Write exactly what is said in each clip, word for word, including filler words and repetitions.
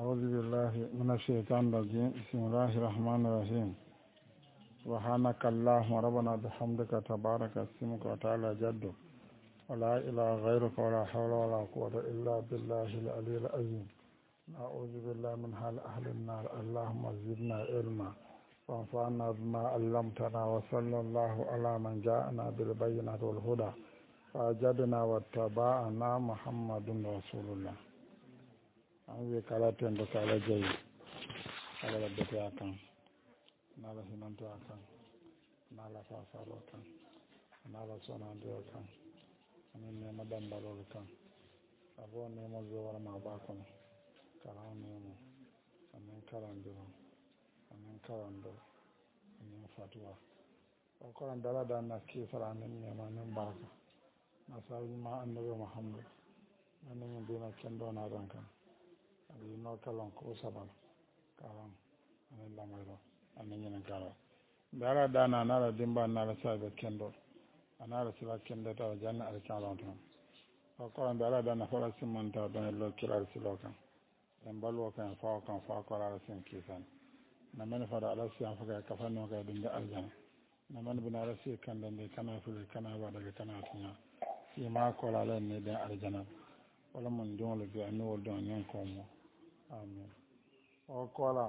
أعوذ بالله من الشيطان الرجيم بسم الله الرحمن الرحيم سبحانك اللهم ربنا بحمدك تبارك اسمك وتعالى جدك ولا إله غيرك ولا حول ولا قوة إلا بالله العلي العظيم أعوذ بالله من حال أهل النار اللهم زدنا علما وانفعنا بما علمتنا وصلى الله على من جاءنا بالبينات والهدى فأجدنا واتبعنا محمد رسول الله أنزل كالاتين بكالا جاي على ربك أكان نالا سنانتو أكان نالا فاسالو أكان نالا سنانتو أكان أمين نيما دنبالو أكان أبو نيما زوار ما باكم كلام نيما أمين كلام دلو أمين كلام دلو أمين فتوى وقران دالا دانا كيسر أمين نيما نمبارك نسأل ما النبي محمد أمين دينا كندو ناران كان abi no kalon ko sabal kalon ani lamayro ani nyina kala dara dana nala dimba nala sabe kendo anala sila kendo ta janna al kalon tan o ko dara dana fala simanta don lo kiral silo kan en balwo kan fa kan fa ko ala sin kisan na men fa ala sin fa ka fa no ka dinga aljana na man bina ala sin kan de kana fu kana ba daga kana tinya si ma ko la ne de aljana wala mon don le bi anu wol don nyen ko mo amin o kola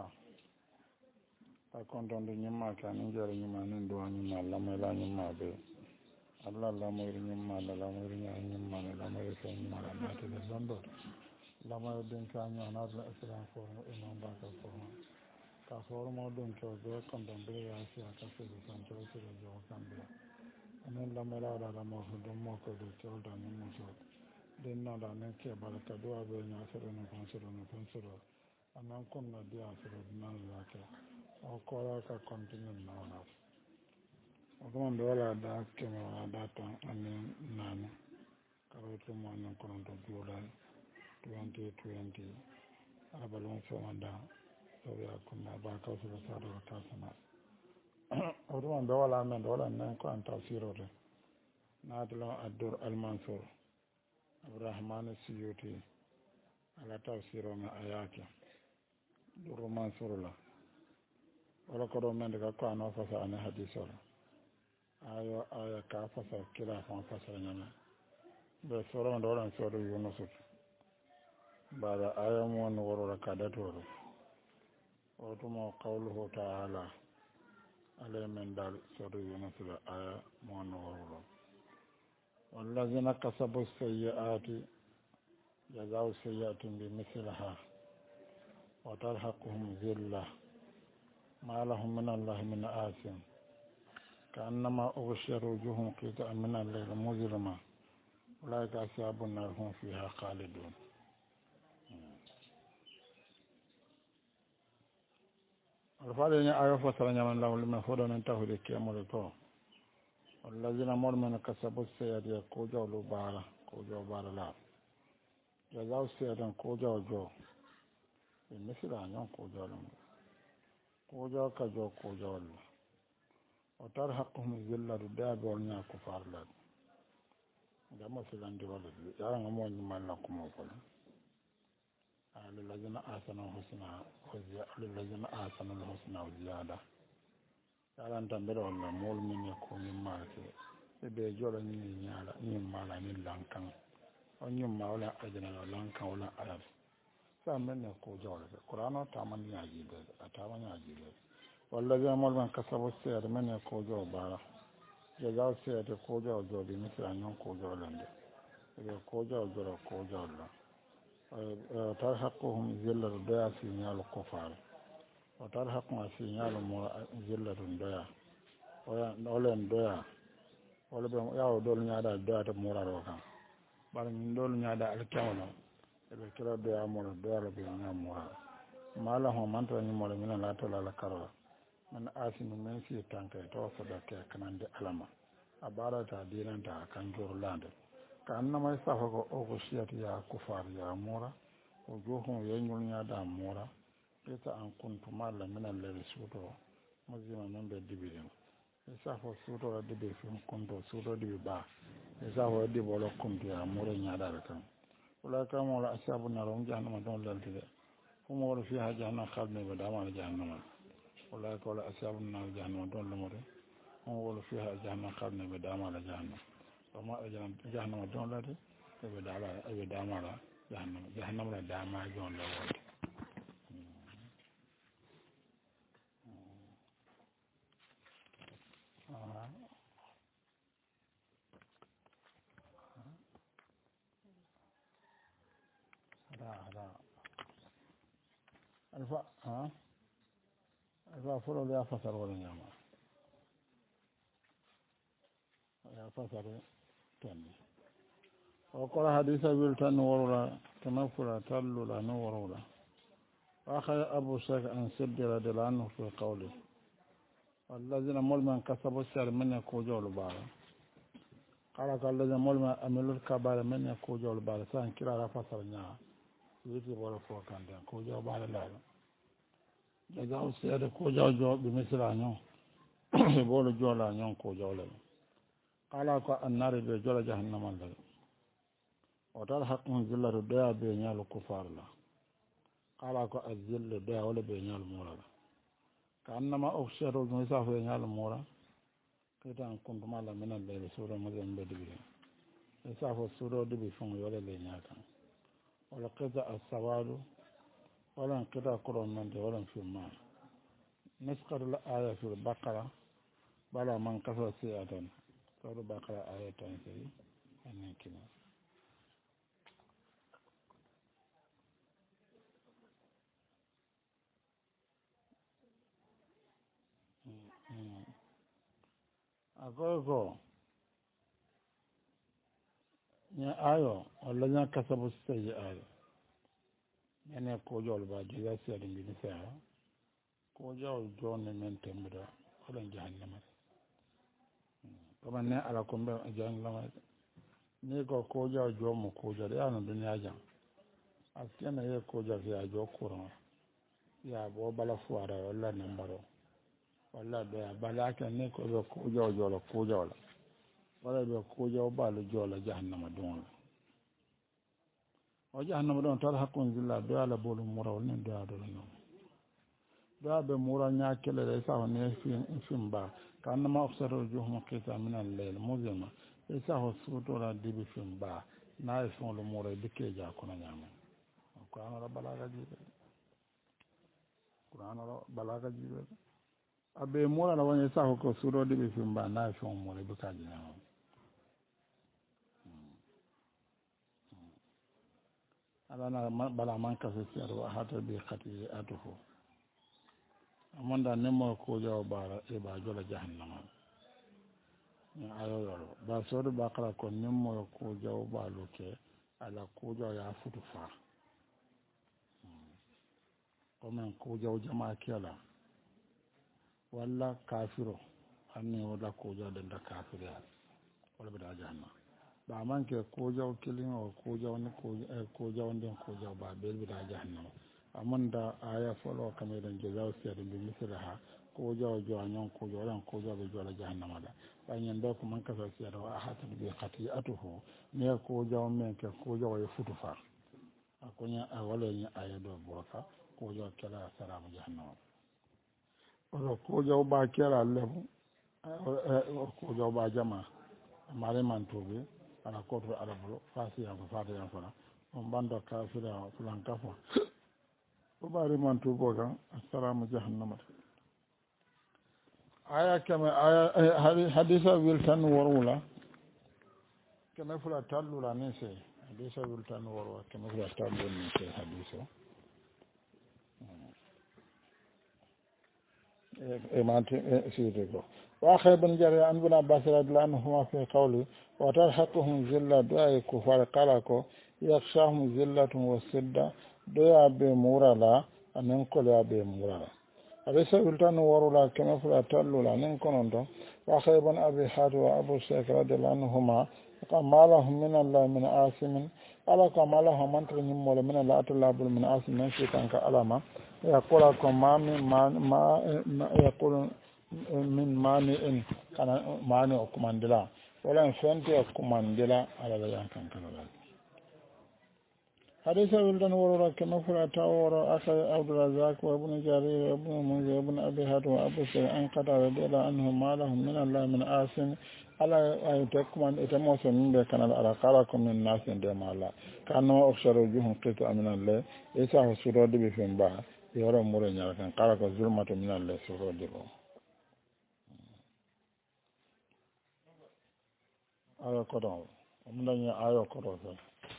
ta konton de nyima ka ni jere nyima ni do nyima la me la nyima be Allah la mo ri nyima la la mo ri nyima la la mo ri ko nyima la na te de londo la mo den ka nya na la islam ko imam ba ka ko ka so mo don to be konton be ya si aka se de san to se de jo kan be anen la me la la mo do mo ko do to da ni mo so den na da ne ke baraka do abe nya sero no konsero no konsero anan kon na dia sero na la ke o ko la ka continue na na o ko ndo la da ke ma da ta anen na na ka ro to mo na kon do diola twenty twenty abalon so manda so ya kun na ba ka so sa do ta sana o do ndo la men do la nan ko an tafsiro de na dilo adur al mansur Abdurrahman Suyuti ala tafsiro ma ayake duru mansurula wala ko do men daga ko ano fasa ana hadisol ayo aya ka fasa kila fa fasa nyama be soro ndo ran soro yunus bada aya mo no woro ka datoro o to mo qawluhu ta'ala alay men dal soro yunus la aya mo no woro والذين كسبوا السيئات جزاء سيئة بمثلها وترهقهم ذلة ما لهم من الله من آثم كأنما أغشي وجوههم قطعا من الليل مظلما أولئك أصحاب النار هم فيها خالدون الفارين آية فسرنا من الله لمن فضل انتهوا لكيامل الكون والذين مرمنا كسبوا السيئات كوجو لبارا كوجو بارا لا جزاء السيئات كوجو جو مثل أن كوجو لهم كوجو كجو كوجو لهم وترهقهم الذلة داب ولنا كفار لهم ده مثلا دي ولد يعني مو من لكم وقل للذين آسنوا الحسنى للذين آسنوا الحسنى وزيادة yaran tambere wala mol min ko min maake e be jolo ni nyaala ni mala ni lankan on nyum mawla ajana lankan wala arab sa men ko jolo qur'ano taman yaaji be ataman yaaji be walla ga mol man kasabo seer men ko jolo bara je jaw seer ko jolo jodi mi sa nyon ko jolo lande e ko jolo jolo ko jolo e tar haqqum zillar da fi nyal kufar o tar hakma signal mo zillatun doya wala doya wala be yawo dol nyaada doya to moraro kan bar min dol nyaada alkawlo e be kira doya mo doya be nyam mora mala ho manto ni mo min la to la karo man asinu men fi tanka to so da ke kanande alama abara ta dinanta kan jor lande kan na mai safa ko o ko siyati ya kufar ya mora o johon yenyul nyaada mora ita an kuntu malla min allahi suto muzima non be dibirin isa fo suto la dibi fi kunto suto dibi ba isa fo dibi wala kuntu ya mure nyaada kan wala ka mo la asabu na ron jahannama don lantide هم وروا فيها جهنم خالدين بدام على جهنم ولا يقول أصحاب النار جهنم دون لمره هم وروا فيها جهنم خالدين بدام على جهنم وما جهنم دون لده بدام على بدام على جهنم جهنم لا دام على جون لمره alfa ha alfa folo ya fasar wala nyama ya fasar tanni o ko hadisa wil tan warula tanafura tallu la no warula akhay abu shaykh an siddira de lanu fi qawli والذين مولما كسبوا السر من يكوجوا البار قال قال الذين مولما عملوا الكبار من يكوجوا البار سان كلا فصل نيا يجي ولا فوق كان كوجوا بار لا جزاء السر كوجوا جو بمثل انو بولو جولا نيون كوجوا لا قال قال النار بجولا جهنم لا وتر حق من ذل ديا بينال الكفار لا قال قال الذل ديا ولا بينال مولا كأنما أفسر المسافة ينال مورا كده أن كنت مالا من الليل سورة مزين بدبي مسافة سورة دبي فون يولا لينياتا ولا كده السواد ولا كده قرآن من دي ولا في الماء نسقط الآية في البقرة بلا من كسر سيئة سورة البقرة آية تنسي أنين كنا agogo ni ayo wala nya kasabu sai ayo ne ko jol ba di ya sai din ni sa ko jol jone men temra wala jahannama kama ne ala ko be jahannama ni ko ko jol jomo ko jol ya no dunya jam askena ye ko jol ya jo kuran ya bo bala fuara wala nambaro walla be balaka ne ko be ko joojo ko joola wala be ko joo balu joola jahannama don o jahannama don tar hakkun zilla do ala bolu muraw ne do ado no do be mura nya kele re sa ne fi fimba kanma ofsaro juhum qita min al-layl muzima isa ho suto la dibi fimba na fon lo mura be ke ja ko na nyama ko ana balaga jibe qur'an balaga jibe abe mura la wanya sa ko suro de be fimba na fon mura be ka jina ala na bala man ka se sero hata be khati atufu amanda nemo ko jaw bara e ba jola jahannama ni ayo yoro ba sodo ba kala ko nemo ko jaw ba loke ala ko jaw ya futu fa ko men ko jaw jama kala walla kafiro hanni wala ko jaw den da kafiro wala be da janna ba man ke ko jaw kilin o ko jaw ni ko ko jaw den ko jaw ba be be da janna amanda aya folo kamé den jaw sede bi misraha ko jaw jo anyon ko jaw ran ko jaw be jola jahannama da ba nyen do ko man ka so sede wa hatu bi khati atuhu ne ko jaw men ke ko jaw e futu fa akonya awala ni aya do boka ko jaw kala salamu jahannama o ko jaw ba kera lebu ko jaw ba jama mare man tobe ala ko to ala bolo fasi ya ko fata ya fara on bando ka fira fulan kafo o bari man tobo ga assalamu jahannama aya kama aya hadisa wiltan warula kama fula tallula ne se hadisa wiltan warwa kama fula tallula ne se hadisa إمانتي سيدكو وآخر بن جري عن بن عباس رضي الله عنهما في قوله وترهقهم ذلة دعاء كفار قالكو يخشاهم ذلة وسدة دعاء بمورا لا أن ينقل بمورا لا أبي سبيلتان ورولا كما فلا تلولا ننكن أنتم وآخر بن أبي حاتم وأبو الشيخ رضي الله عنهما قال ما لهم من الله من آسم ألا كما لهم من تنمول من الله أتلاب من آسم من شيطان كألما يقول لكم ما من ما يقول من مانع كان مانع كماندلا ولا فنتي كماندلا على لا كان كلا حديث ولدن ورورا كما فلا تاورا أخي عبد الرزاق وابن جرير وابن منذر وابن أبي هات وأبو سعيد أن قد رضي الله عنهم ما لهم من الله من آسن على أن تكمن إتموس من بكنا على قاركم من الناس دم الله كأنما أخشر وجوههم قطع من الله إيسا سرود بفين با يورا مورين يركن قارك ظلمة من الله سرود بهم آية قدام ومن آية قدام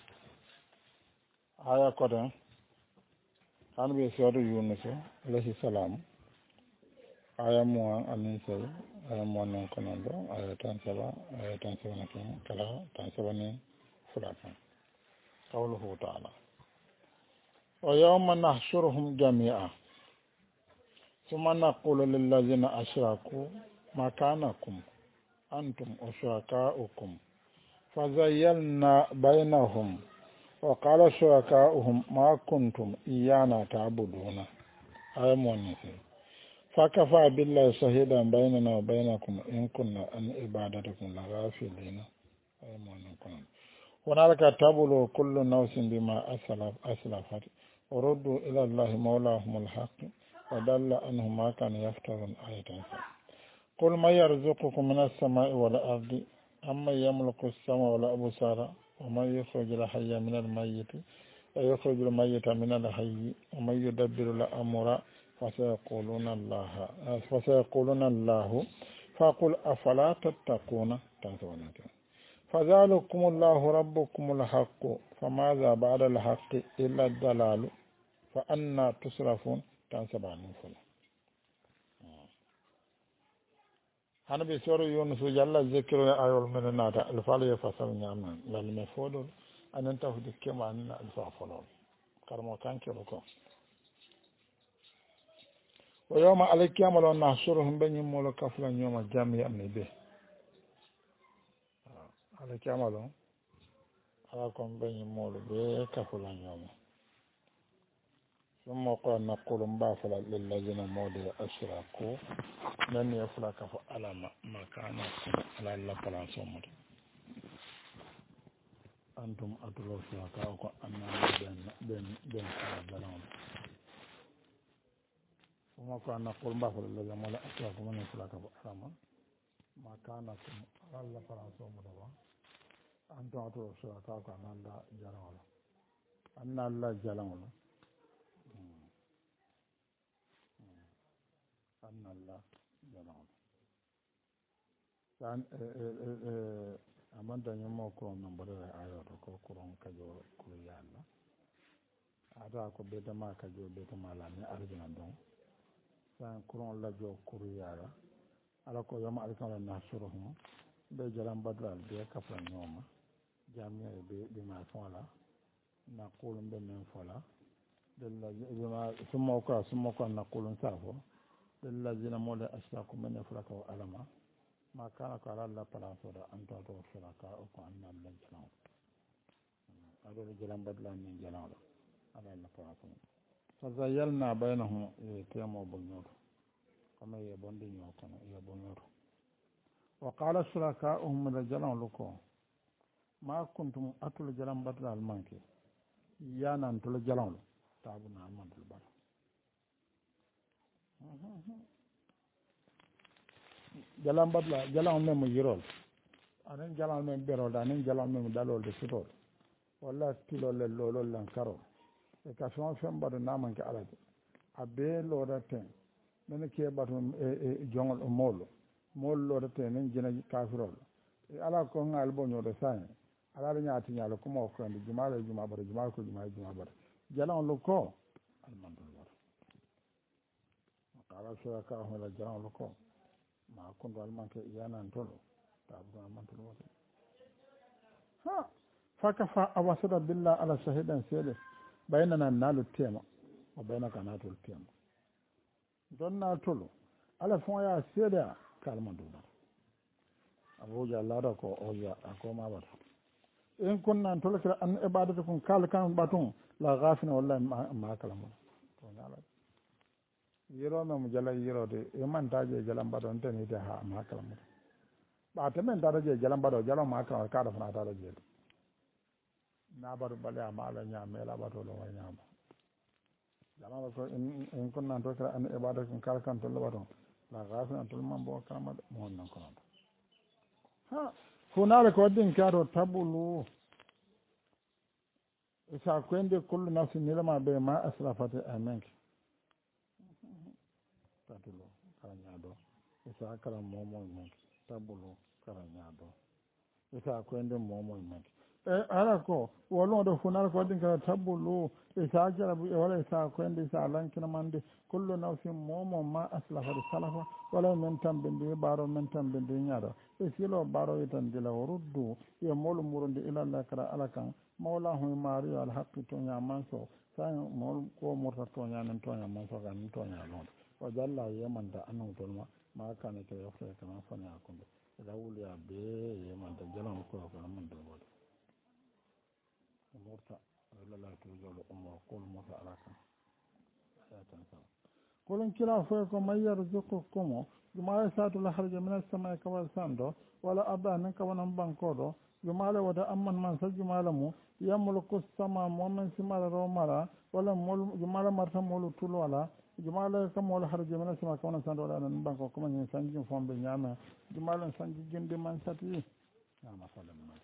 aya koten han ɓe soodo yunuso alayhi salam aya moan anin sey aya moan non ko noon ɗo aya tan saba aya tan sabana ken kala tan sabani fula kan qawluhu taala wa yawma nahshuruhum jami'a thumma naqulu lilladhina ashraku makanakum antum wa shurakaukum fazayyalna bainahum وقال شركاؤهم ما كنتم إيانا تعبدون آية مؤنثة فكفى بالله شهيدا بيننا وبينكم إن كنا عن عبادتكم لغافلين آية مؤنثة هنالك تبلو كل نفس بما أسلف أسلفت وردوا إلى الله مولاهم الحق ودل عنهم ما كانوا يفترون آية قل من يرزقكم من السماء والأرض أما يملك السماء والأبصار ومن يخرج الحي من الميت ويخرج الميت من الحي ومن يدبر الأمر فسيقولون الله فسيقولون الله فقل أفلا تتقون فذلكم الله ربكم الحق فماذا بعد الحق إلا الضلال فأنا تصرفون تنسبان فلا hana ɓe soro yunusu yalla zikiro e ayol mene naata alfaala yo fasal ñamen lalme foɗol anen tawde kema anena alfa folol karmo kankelo ko o yowma alaykiyamalo nahsuruhum ɓe ñimmolo kafla ñooma jami amni ɓe alaykiyamalo ala kon ɓe ñimmolo ɓe kafula ñooma ثم قال نقول مبافلا للذين مودوا أشركوا من يفلك على ما كان على الله فلا صمد أنتم أتلو شركاءكم أننا بين بين بين بلون ثم قال نقول مبافلا للذين مودوا أشركوا من يفلك على ما كان على الله فلا صمد أنتم أتلو شركاءكم أننا الله جلون أننا الله جلون أن الله جلال كان أمان دنيا ما كون نمبر آيات كو كون كجو كليانا هذا كو بيت ما كجو بيت ما لاني أرجنا دون كان كون لا جو كليانا على كو يوم أركان الناشرهم بجرام بدل بيا كفر نوما جامع بما فعلا نقول بمن فعلا ثم وقع ثم وقع نقول سافو الذين مولى أشراكم من يفرقوا ألما ما كان قال الله فلا صدا أن تعطوا شركاءكم أن الله جلال هذا الجلال بدلا من جلال على الله فلا صدا فزيلنا بينهم يتيموا بنيور كما يبون دينيو كما يبنيور وقال شركاؤهم من الجلال لكم ما كنتم أتوا الجلال بدلا المنكي يانا أنتوا الجلال تعبنا المنك البر jalam badla jalam men mo yirol anen jalam men berol anen jalam men dalol de sutol walla tilo le lolol lan karo e ka fon fem bado naman ke alaje abe lo da ten men ke bado e jongol o molo mol lo da ten en jina kafirol e ala ko ngal bo nyodo san ala la nyaati nyalo ko mo ko ndi jumaale jumaa bado jumaa ko jumaa jumaa bado jalam lo ko almandul ala suraka hola jalan ko ma kondo almanke yanan tolo tabu almanke wote ha fakafa awasada billah ala shahidan sele baynana nalu tema wa baynaka natul tema donna tolo ala fon ya sele kalma duna abuja lada ko oya ko ma bata in kunna tolo kira an ibadatukum kal kan batun la ghafina wallahi ma kalamu to nyala yiro me mu jala yiro de e man taje jalam bado nteni de ha ma kala mu ba te men tara je jalam bado jalam ma kala ka da fana tara je nabaru bale ama ala ñaame laɓatolo wa ñaama jamaɓa ko en konnan to kala an ibada kon kala kan to laɓaton la gafin an tolman bo kalama de mo wonnan kononto ha hunale ko waddin kato tabulu sa koyende kullu nafsi nilama ɓe ma aslafate amenke tatulo kala ñaado isa kala momoy menke tabulu kala ñaado isa koyende momoy menke e ala ko wollude funal ko waɗin kala tabbulu e sa jarabu e wala e sa koyde sa lankinamande kullu nawsin momo ma aslafade salafa wala men tamɓe ndi ɓaaro men tamɓe ndi ñaɗa e silo ɓaaro yitan dila o ruddu e molu murude ilallah kara ala kan mawlahu e mario ala haqqi toña manso sa mol ko murta toña nen toña manso ka nen toña londe o jalla yemanta annutol ma ma kane ke yofte kana fani hakkunde eɗa wuliya be yemanta jalan koyo kono mun dogode murta lala tujolo umma qul musa alaka ayatan sa kolon kila fo ko mayyar zukukum jumala satu la harja min as-samai kawal sando wala abana kawanan bankodo jumala wada amman man sa jumala mu yamulku sama mu'min simala romala wala mul jumala marta mulu tulo wala jumala kam wala harja min as-samai kawanan sando wala nan banko kuma ni sanji fombe nyama jumala sanji gindi man sati na masalan ma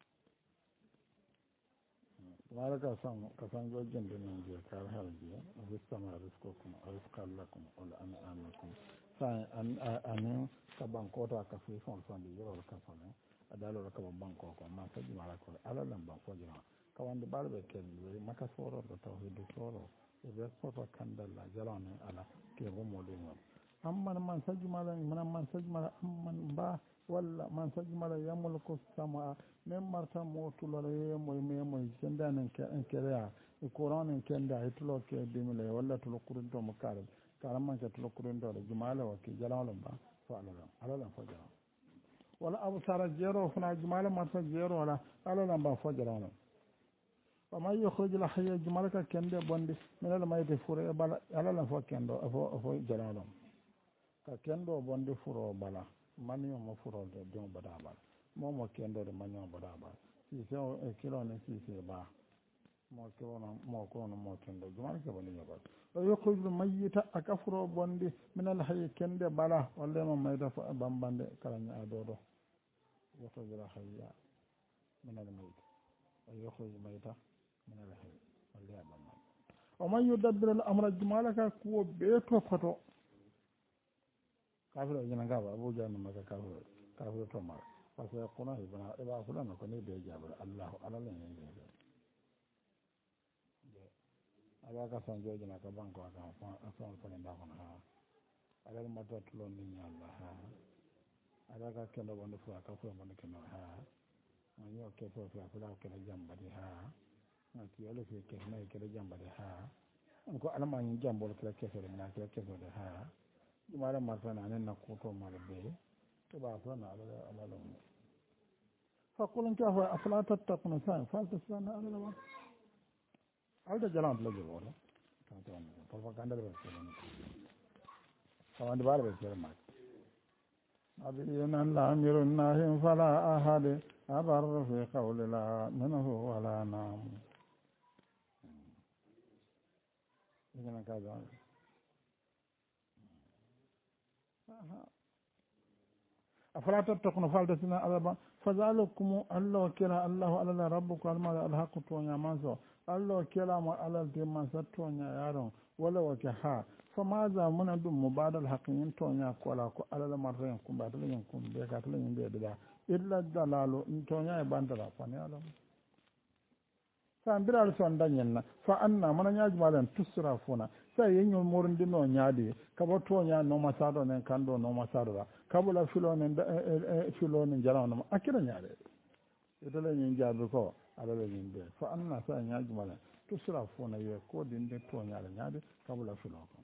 wala ka san ka san gojin da nan je kar harji rizqama rizqukum rizqan lakum wal an'amakum sai an an ka banko ta ka fi fon fon di yoro ka fon adalo ka banko ko ma ta jima ko ala lam banko jima ka wande balbe ken maka soro do tawhid soro e be soto kandalla jalane ala ke go modin amman man sajmala man man sajmala amman ba walla man sajmala yamulku sama men marta motulore moy me moy sendanen ke en kerea e qur'an en kenda e tulo ke dimile walla tulo kurunto mo kare karaman ke tulo kurunto de jumala o ke jalalo ba so alala alala fo jalo wala abu sara jero fana jumala marta jero wala alala ba fo jalo wa may yukhrij al hayy jumalaka kende bonde min al mayte fure bala alala fo kendo fo fo jalo ka kendo bonde furo bala manio mo furo de don bada bala momo kendo de manio bada bala si se e kilo ne si se ba mo ko no mo ko no mo kendo jumal ke boni ba o yokko mayyita akafuro bonde min al hayy kende bala walla mo mayda fo bambande kala nya dodo yokko jira hayya min al mayyit o yokko mayta min al hayy walla bambande o man yudabbir al amra jumalaka ko be to fato kafiro jina gaba abuja no maka kafiro kafiro to mara parce que kuna ibana iba fulana ko ne be jabar allah ala la ne ne ala ka san joji na ka banko ka fa afon ko nda ko ha ala ma to tulo ni nyalla ha ala ka kendo wonde fu ka fu wonde kendo ha man yo ke fo fa fula ke jamba di ha na ki ala ke ke na ke jamba di ha ko ala ma ni jambo ke ke so na ke ke so de ha jumala marta na nan ko to mala be to ba fa na ala ala lo fa kulun ka fa afala tattaquna sa fa tasana ala la alda jalan la jero wala ta to na fa fa ganda be so na fa wande bala be so ma abi nan la amiru nahim fala ahad abar fi qawli la minhu wala nam ina ka ga afala tattaquna faldatina alaba fazalakum allah kila allah ala rabbuka alma alhaqu to nyamanso allah kila ma alal de man satto nya yaron wala wata ha fama za muna dum mubadal haqin to nya kola ko alal marren kum ba dalen kum be ka dalen be da illa dalalu to nya e bandara fa ne alam sa biral son danyen fa anna mana nyaji malan tusrafuna sai yenyo morndi no nyaade kabo to nya no masado nen kando no masado kabula filo nen filo nen jalano akira nyaade edole nyin jaabe ko alale nyin be fa anna sa nyaji malan tusrafuna ye ko dinde to nyaade nyaade kabula filo ko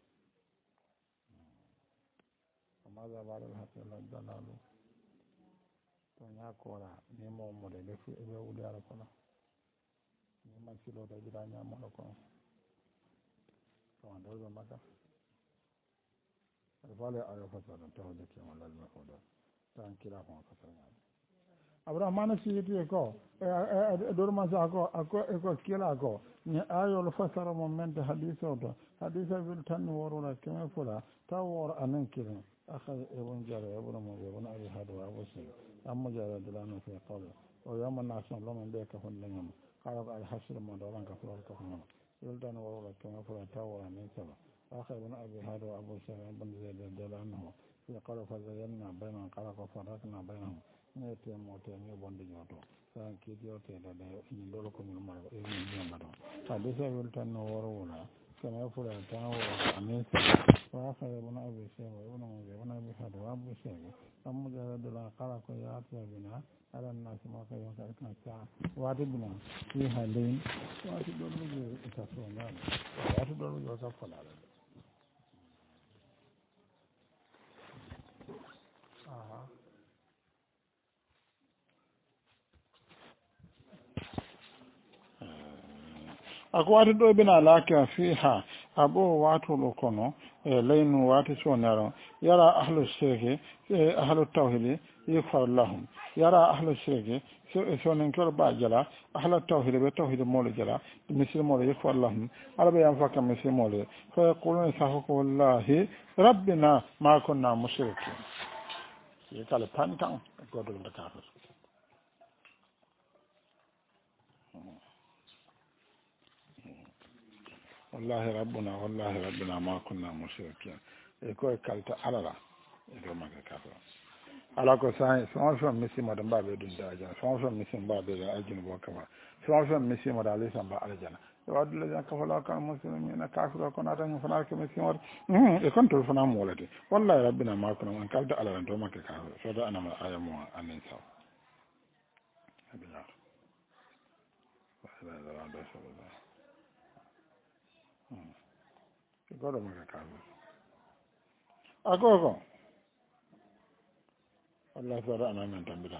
amaza bala hakela dalalu to nya ko la ni mo mo de be fu e be wuli ala ko ni man filo da jira nya mo ko طبعا ده مكة الفالي على فترة تهدك يوم الله المفروض كان كلاهما فترة يعني abramana siyiti ko dorma sa ko ako ko kila ko ni ayol fasara mo mente hadiso to hadisa wil tan worona kema fula tawor anan kiran akhay ibn jara ibn mo ibn abi hadu abu sa'id amma jara dilano fi qawli o yama nasan lama be ka hon lengam qala al hasr mo do ran ka fula ka hon wil tan worona kema fula tawor anan sala akhay ibn abi hadu abu sa'id ibn zaid dilano fi qala fa zayyana bayna qala fa farakna bainahum ne te mo te ne bondi nyoto san ki dio te da da ni lolo ko mi ma e ni ni ma do ta de se wil tan no woro wala kama fura ta wo amin wa fa e bona abu se wa bona mo e bona mi ha do abu se am mo da da la kala ko ya ta bina ala na ma ka yo ka kan ta wa de bina ni ha le wa ti do lu ta so na wa ti do lu yo ka fa la aha ako wati ɗo bina laka fiha abo watuɗo kono e leynu wati sonaro yara ahlu shirki ahlu tawhidi yufar lahum yara ahlu shirki sonen kero ba jala ahlu tawhidi ɓe tawhidi molo jala misilmolo yufar lahum alaɓe yam fakka misilmolo fa yaquluna sahoko wallahi rabbina ma kunna mushriki yi kala pantan godol de kafir wallahi rabbuna wallahi rabbina ma kunna mushrikin e ko kalta alala e do maka kafa ala ko sai so so misi ma dan babe dun da ajana so so misi babe da ajin bo kama so so misi ma da alisan ba aljana e wadu la ka fala kan muslimin na kafira ko na tan fana ke misi war e kon to fana mo walati wallahi rabbina ma kunna man kalta alala do maka kafa so da ana ma ayamu anin sa abiya wallahi da da so da goɗo maga kaɓe a gogo wallah soɗo anamen tambita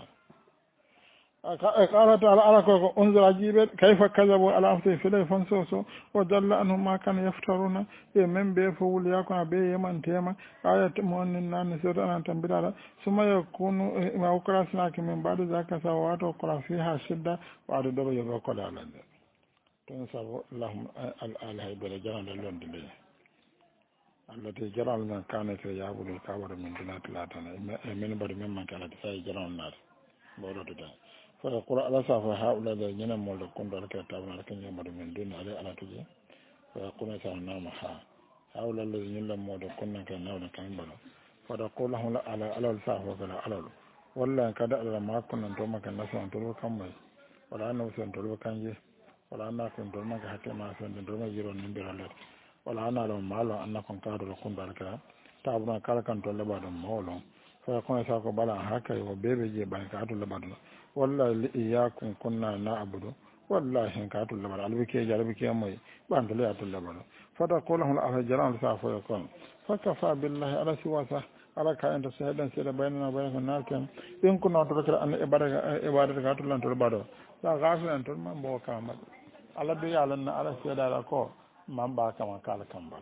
e kalata ala ala koko unzira jiɓe kayfa kadabo ala afte filay fon soso o dalla anhum ma kana yaftaruna e men ɓe fo wuliya kono ɓe yemantema aya mo onnin nanni soɗo anan tambitaɗa suma yakunu ma ukrasinaki min mbaɗo zaka sa wato kola fi ha sidda waɗo ɗoɓo yoɓe koɗe alande ton sabo lahum al alhaybere janade londe ley allati jaral men kanete yaɓuɗo kawaɗa min dunati latana e min mbaɗi men manque alati sa jaral naata mboɗotoda fota qura ala sa fo ha ulade ñinen molde kondo ala kete tabna ala keñe mbaɗi min duni ala alatuje fota quna sa nama ha ha ulallade ñillen mode konnanke nawde kan mbaɗo fota qulahum ala alal sa fo kala alal walla kada alala ma konnan to make nasan tolɓo kammoy wala annabi sen tolɓo kanje wala anna kon tol make hakke ma sonde ndoma yiron ni mbiralete wala ana ɗon maalo anna kon kaadolo kundal ka tabuna kala kan to leɓa ɗum mawlon fa kono sa ko ɓala hakkay o beɓe je ɓan ka to leɓa ɗum wallahi li iyakum kunna na abudu wallahi hen ka to leɓa albi keji albi ke moy ɓanto leya to leɓa ɗum fata kolahol ala jaran sa foye kon fa kafa billahi ala siwasa ala ka ento so heɗen seeɗa baynana bayna ko narten ɗin ko noon to rokira anna ibadata ibadata ka to lan to leɓa ɗo sa gafilen toon ma mbowo kamaɗe ala do yalanna ala seeɗaɗa ko man ba kama kala kambar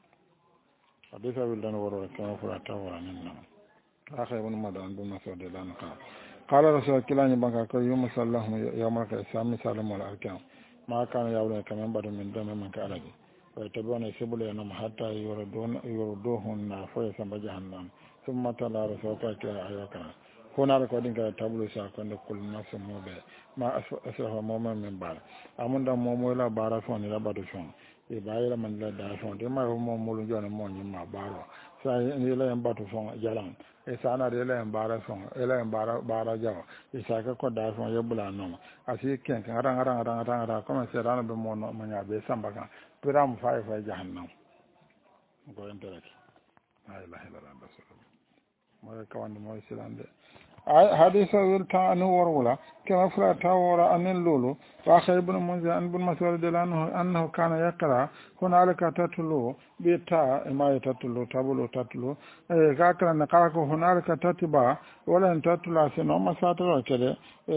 hadisa wil dan woro kama fura tawara ninna akhay ibn madan dum masode dan ka qala rasul kilani banka ko yum sallahu yawma ka sami salamu al arkan ma kana yawle kama badu min dum man ka alaji wa tabana sibule nam hatta yoro don yoro do hon na fo samba jahannam summa tala rasul ka kila ayaka honaɗo ko ɗin kadi tableau sa konde kol nafsa moɓe ma asrafa momen min mbaɗa amundam momoyla bara fon ila ɓaɗo fon e bayila man la da fon de ma mo mulu jone mo nyima baro sa ila en batu fon jalan e sana de ila en bara fon ila en bara bara jaw e sa ka ko da fon yebula no asi ken kan ran ran ran ran ran comme se ran be mo no manya be samba kan piram fay fay jahannam ko entere la ilaha illallah rasulullah mo ka wande mo silande hadisa wil ta anu worwula kama fula ta wora anin lulu wa akhay ibn munzir an ibn mas'ud anhu annahu kana yaqra hunalika tatlu bi ta ma tatlu tabulu tatlu e ka kana na ka ko hunalika tatiba wala tatlu sino masataro kede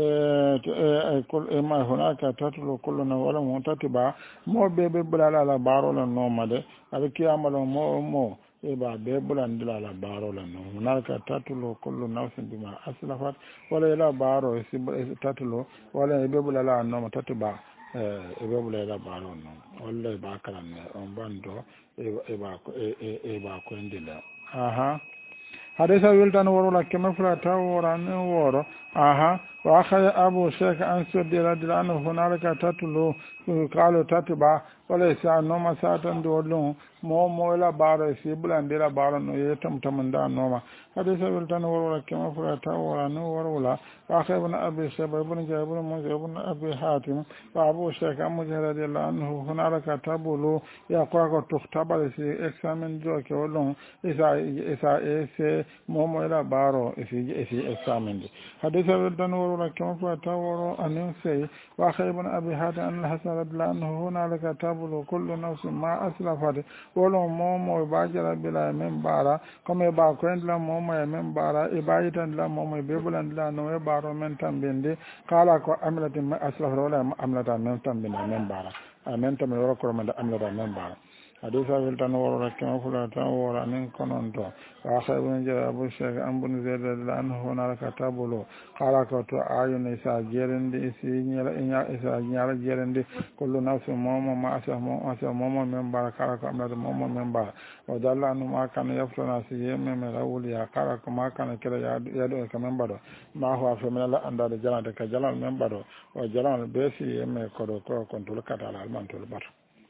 e kul e ma hunalika tatlu kulluna wala mu tatiba mo be be bulala la baro la no made ala kiyamalo mo mo إبا بيبلان دلا لا بارو لنو هنالك تتلو كل نفس بما أسلفت ولا إلا بارو تتلو ولا بيبلا لا نوم تتبع إبا لا بارو نوم ولا إبا كلام أمباندو إبا إبا كويندلا أها hadisa wiltan worola keme fula taw worani woro aha wa akhaya abu sheikh an suddi radiyallahu anhu hunalika tatlu qalu tatba wala sa noma satan do lon mo mo la baro si bulande la baro no yetam tamanda noma hadisa wiltan worola keme fula taw worani worola wa akhaya ibn abi shayba ibn jabir ibn ibn abi hatim wa abu sheikh an mujahid radiyallahu anhu hunalika tabulu ya kwa ko tuhtaba si examen do ke wolon isa isa ese momo ila baro isi isi examende hadisa dan woro la kama fa taworo anin say wa khaybun abi hada an hasan radhiyallahu anhu hunalika tabulu kullu nafsin ma aslafat wolo momo bajara bila men bara comme ba ko endla momo e men bara e bayitan la momo be bulan la no e baro men tambende kala ko amlati ma aslafat wala amlata men tambende men bara amen tambe woro ko men amlata men bara hadisa wiltan woro rakkema fulata woro anin kononto wa khaybun jara abu shaykh ambun zaid radhiyallahu anhu hunalika tabulu qala ko to ayuna isa jerende isi nyala inya isa nyala jerende kullu nafsin momo ma asa momo asa momo men baraka ko amna momo men ba wa dalla anu ma kana yaftuna si yemme me rawul ya qala ko ma kana kila ya do ko men bado ma huwa fa min la anda de jalante ka jalal men bado wa jalal be si yemme ko do ko kontul katala alman tul bar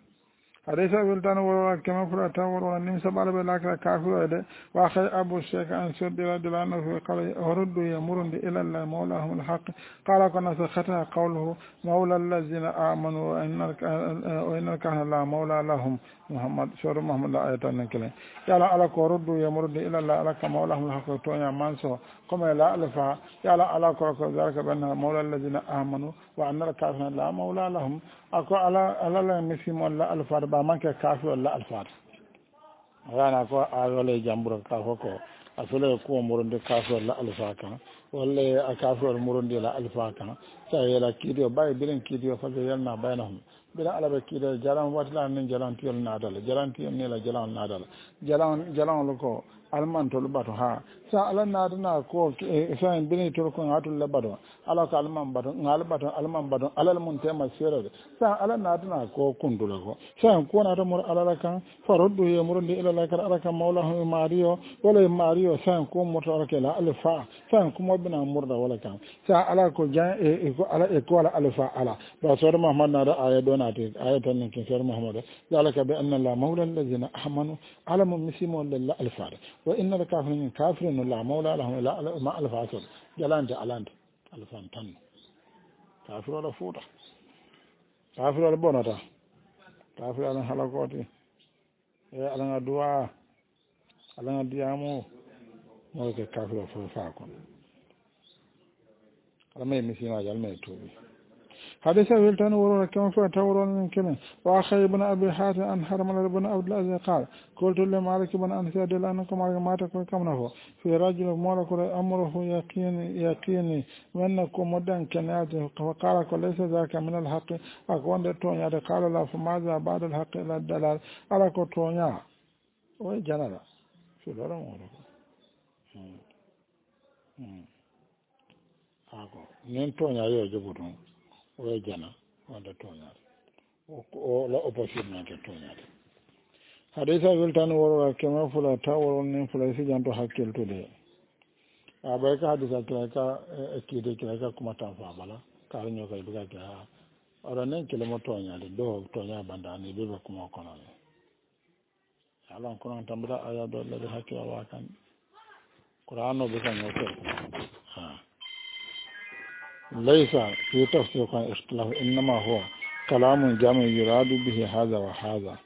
hadisa wiltan woro kema fura taworo nim sabala be lakra kafiro de wa khay abu sheikh an suddi radhiyallahu anhu qala urdu yamurundi ila allah mawlahum alhaq qala kana khata qawluhu mawla allazina amanu wa innaka wa innaka la mawla lahum muhammad sura muhammad la ayatan kale yala ala ko urdu yamurundi ila allah ala ka mawlahum alhaq to nya manso comme la alfa yala ala ko ko zalika banna mawla allazina amanu wa annaka la mawla lahum ako ala ala la misimon la alfa ba manke kafi wala alfaat wana ko a wala jamburo ka ko asole ko muronde kafi wala alfaaka wala akafi wala muronde la alfaaka sai la kidio bay bilen kidio fa yalna baynahum bila ala be kidio jalan watla nin jalan tiyol nadala jalan tiyol ne la jalan nadala jalan jalan ko alman to bato ha sa ala nadana ko sa bini to ko hatul labado ala ka alman bato ngal bato alman bato alal mun tema sirade sa ala nadana ko kundula ko sa ko na to mur ala kan faroddu ye murundi ila la kar ala kan mawlahu mario wala mario sa ko motor ke la alfa sa ko mo bina murda wala kan sa ala ko jan e ko ala e ko ala alfa ala ba so muhammad na da aya donate ayatan nin kin sir muhammad zalika bi anna la mawla allazina amanu alamu mislimu lil alfa wa inna al-kafirin kafirun la mawla lahum la ma al-fasad jalante alante alfan tan kafiru la futa kafiru la bonata kafiru la halakoti e alanga duwa alanga diamo mo ke kafiru fo fa kon alama misima jalme tubi حديث ويلتان ورا كما فتورون من كلمة وأخي بن أبي حاتم أن حرم بن عبد العزيز قال قلت لمالك بن أنس يدل أنكم على ما تكون كمنه في رجل مالك أمره يقيني يقيني وأنكم مدن كناته فقال ليس ذاك من الحق أكون دتونيا قال لا فماذا بعد الحق إلى الدلال على كتونيا وجنرا شو لرا مالك أكو نتونيا يجبرون o jana wanda toñaade o la opposition nante toñaade hadisa weltani worora kema fula taw woron nin fula si janto hakkiltude a ɓay ka hadisa kila ka ekkide kila ka kuma tan fa bala kala ñokay duga ke ha oɗo nen kilemo toñaade do toña bandani ɓeɓe kuma konone alan konon tambita aya do lade hakkila wa kan qur'anoɓe kan ñokel ha ليس في تفسير كان اختلاف إنما هو كلام جامع يراد به هذا وهذا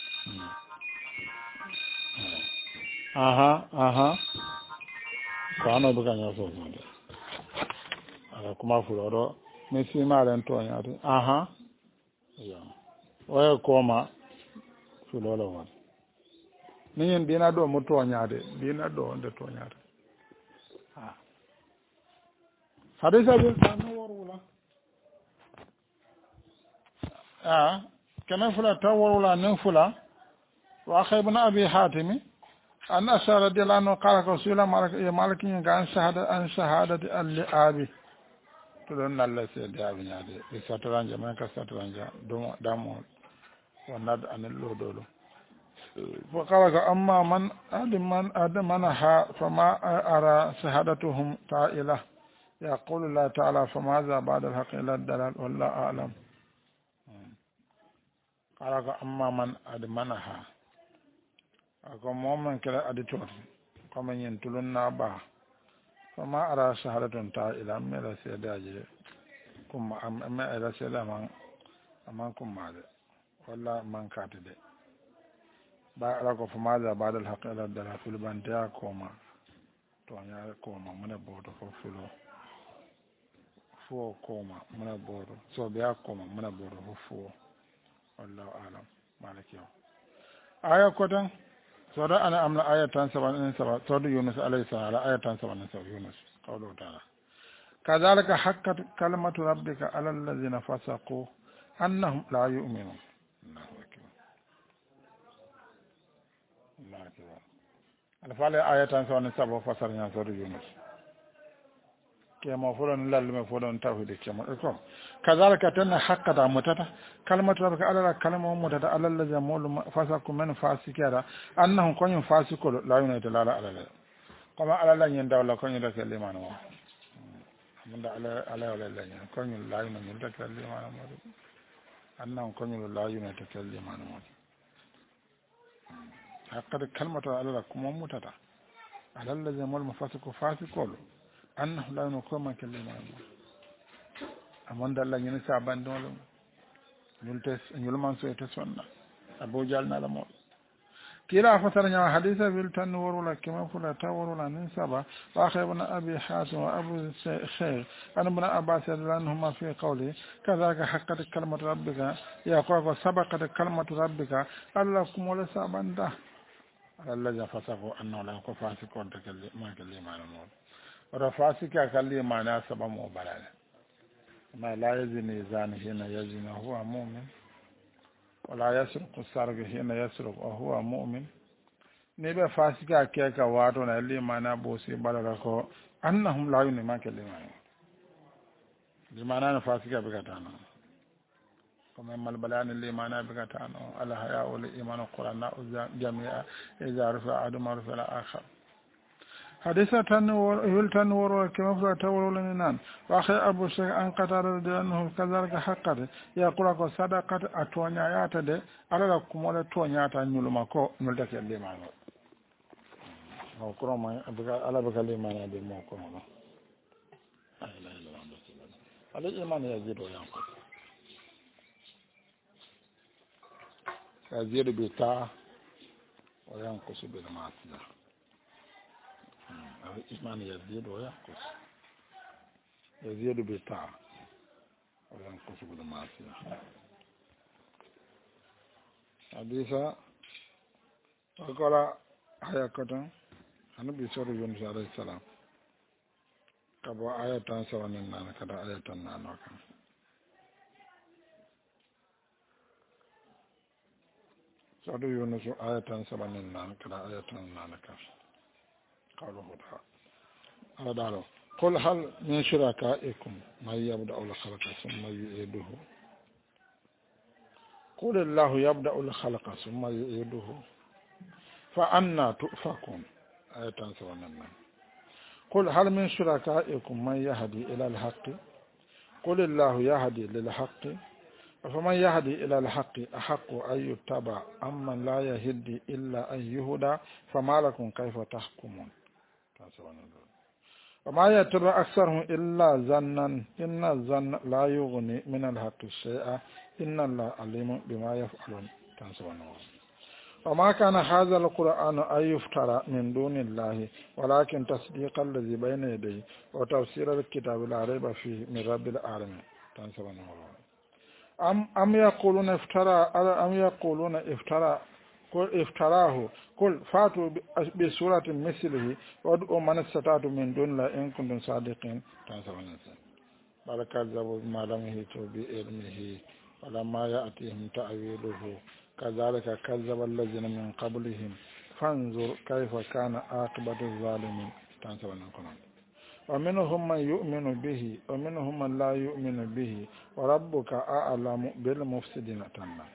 أها أها كانوا بكان يفهمون هذا كما فلورو نسي ما لنتو يعني أها يا ويكوما فلورو وان نين دينا دو متو نيادي دينا دو ندتو نيادي حديث أبي التنور ولا آه كما فلا تور ولا نفلا وأخي ابن أبي حاتم أن أشار رضي الله عنه قال رسول مالك مالك عن شهادة عن شهادة الأبي تلون الله سيد أبي نادي بساترانجا ما كساترانجا دوم دامو وناد أن الله دولو وقال أما من أدمن أدمنها فما أرى شهادتهم طائلة يقول الله تعالى فماذا بعد الحق إلى الدلال والله أعلم قال أما من أدمنها ako momen kala aditor comme yen tulun na ba fama ara shahadatun ta ila mela sedaje kuma amma ara selama amman kuma de walla man kata de ba ala ko fama da badal haqq ila dala fil banta koma to nya koma muna bodo ko fulo fo koma muna bodo so biya koma muna bodo ko fo wallahu alam malaki aya ko dan سورة أنا أملا آية تنسبة إنسبة سورة يونس عليه السلام آية تنسبة إنسبة يونس قوله تعالى كذلك حقت كلمة ربك على الذين فسقوا أنهم لا يؤمنون الله أكبر الله أكبر الفعل آية تنسبة إنسبة فسرنا سورة يونس كما فلان لا لما فلان توحيد كما إكرام كذلك تنا حقت متتا كلمة ربك على كلمة متتا على الذي مول فاسق من فاسكرا أنهم كونوا فاسقوا لا ينادى لا على لا كما على لا يندى ولا كونوا لا كلمة ما من على على ولا لا كونوا لا ينادى كلمة ما أنهم كونوا لا ينادى كلمة ما حقت كلمة على كلمة متتا على الذي مول فاسق فاسقوا أنه لا نقوم كلمة أمون دالله ينسى بندولم يلتس يلمان سيتسونا أبو جالنا لمول كلا فسرنا حديثا بلتن ورولا كما فلا تورولا ننسبا وأخيبنا أبي حاتم وأبو الشيخ أنا ابن أباس لأنهما في قولي كذلك حقت كلمة ربك يقول سبقت كلمة ربك ألكم ولا سابنده الذي فسقوا أنه لا يكون فاسقون ما كلمة المول ورفاسك أكلي معنى سبا مبالغ ما لا يزني زاني هنا يزني هو مؤمن ولا يسرق السارق هنا يسرق وهو مؤمن نبي فاسك أكيك واتونا اللي معنى بوسي بلغكو أنهم لا يؤمنون ما كلمة لمعنى فاسك بكتانا كما يمال بلان اللي معنى بكتانا على حياء والإيمان القرآن جميعا إذا رفع أدم رفع الآخر حديثة تنور يقول تنور كما فلا تور لنان وأخي أبو الشيخ أن قتل أنه كذلك حقا يقول لك صدقة أتوانيات دي على لكم ولا توانيات نلمكو نلتك اللي معنا موكرا ما على بك اللي معنا دي موكرا ما لا إله إلا الله على الإيمان يزيد وينقص يزيد بالطاعة وينقص بالمعصية الإيمان يزيد وينقص يزيد بالطاعة وينقص بالمعصية حديثا وقال آية كتن النبي صلى الله عليه وسلم كبوا آية تنسوا ننان كذا آية تنان وكان صلى الله عليه وسلم آية تنسوا ننان كذا آية تنان كذا قوله تعالى قل هل من شركائكم من يبدأ الخلق ثم يعيده قل الله يبدأ الخلق ثم يعيده فأنا تؤفكون آية سبعة قل هل من شركائكم من يهدي إلى الحق قل الله يهدي للحق فمن يهدي إلى الحق أحق أن يتبع أما لا يهدي إلا أن يهدى فما لكم كيف تحكمون وما يتبع أكثرهم إلا ظنا إن الظن لا يغني من الحق شيئا إن الله عليم بما يفعلون وما كان هذا القرآن أن يفترى من دون الله ولكن تصديق الذي بين يديه وتفسير الكتاب لا ريب فيه من رب العالمين أم أم يقولون افترى أم يقولون افترى قل افتراه قل فاتوا بسورة مثله وادعوا من استطعتم من دون الله إن كنتم صادقين بل كذبوا بما لم يحيطوا بعلمه ولما يأتيهم تأويله كذلك كذب الذين من قبلهم fanzur kayfa kana aqibatu zalimin tan sabanan kono ومنهم من يؤمن به ومنهم من لا يؤمن به وربك أعلم بالمفسدين تماما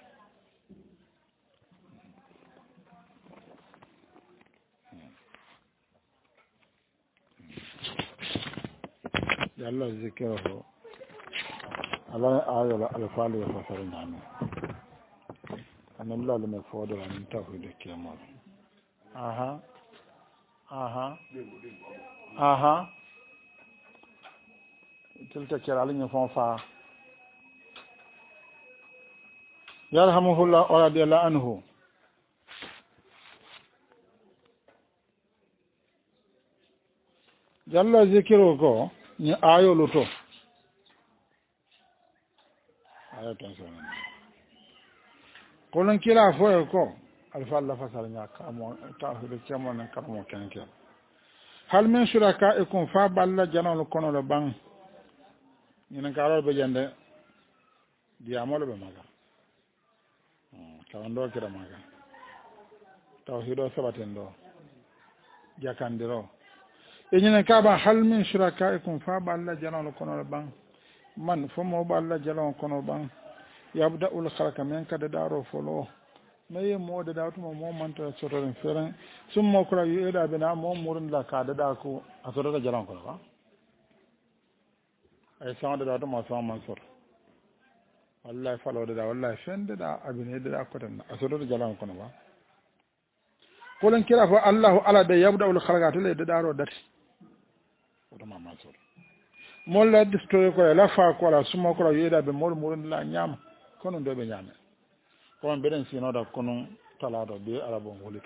يلا ذكره على آية الفعل يفسر نعمه أن الله لم يفوض عن توحيد الكمال أها أها أها تلك كرالين فانفا يرحمه الله ورضي الله عنه جل ذكره ni ayo luto ayo tanzania kolon kila foye ko alfa Allah fasal nya kamo tawhid kemo nan kamo kenke hal min shuraka'ikum fa balla janal kono le bang ni nan karo be jande di amolo be maga tawando kira maga tawhido sabatendo jakandiro eñinen kaaba hal min shuraka'ikum fa balla janal kono le bang man fomo balla jalon kono bang yabda ul khalqa men kada daro folo maye mode da tuma mo manta sotoren feren summo kura yeda bina mo murun la kada da ko asoro da jalon kono ba ay sawde da tuma saw man sor wallahi falo da wallahi fende da abine da ko tan asoro da jalon kono ba ko len kira fa allah ala da yabda ul khalqa to le da daro dati ko ma man sor molla distoy ko la fa ko la summo kura yeda be mor murun la nyam kono do be nyame ko beden sinoda kono talado be arabo wolit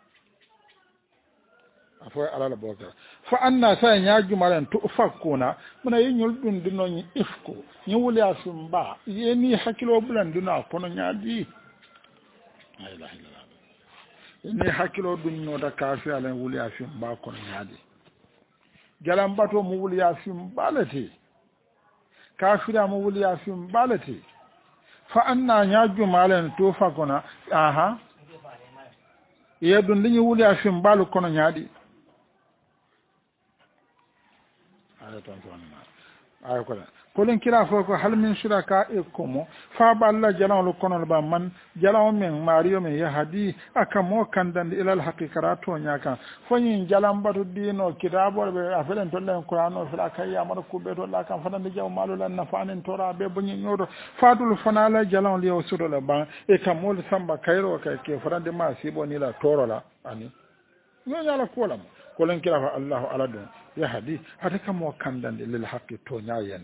afo ala la boka fa anna sa nyaaju maren to fakuna muna yinyul dun dino ni ifko ni wuli asumba yeni hakilo bulan duna kono nyaadi la ilaha illallah ni hakilo dun no da kafi ala wuli asumba kono nyaadi jalam bato mu wuli asumba lati kafira mu wuli asumba lati fa anna nyaaju malen to fakuna aha yedun dinyi wuli asumba lu kono nyaadi ay ko kolin kira fo ko hal min shuraka ikum fa balla jalal kono ba man jalaw men mariyo men yahdi akamo kandan ila al haqiqatu nyaka fonyin jalam batu dino kitabo be afelen to len qur'ano fil akayya mar ku be to la kan fanan jaw malu lan nafanin tora be bunyi nyodo fatul fanala jalaw li usudo la ba e kamol samba kayro kay ke farande ma sibo ni la toro la ani yo nyala kolam kolin kira fa allah aladu yahdi hata kamo kandande lil haqqi to nyayen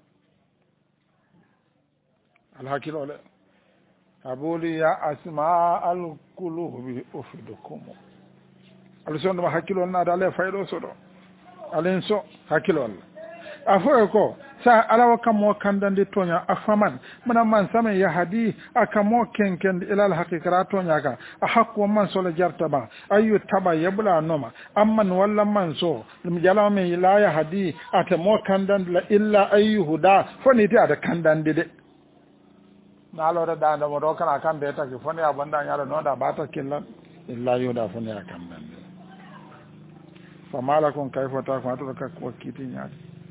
al hakilo le abuli ya asma al qulubi ufidukum al son ma hakilo na dale faydo sodo alen so hakilo afo ko sa alawa kamo kandande to nya afaman mana man sama yahdi akamo kenken ila al haqiqa to nya ka a hakko man so la jartaba ayu taba yabla noma amman walla man so dum jalame la yahdi atamo kandande la illa ayyuhuda foni ti ada kandande de na lo da da mo do kana kande ta ki foni abanda nyala no da bata killan illa yuda foni akandande fa malakum kayfa ta ko to ka ko kiti nya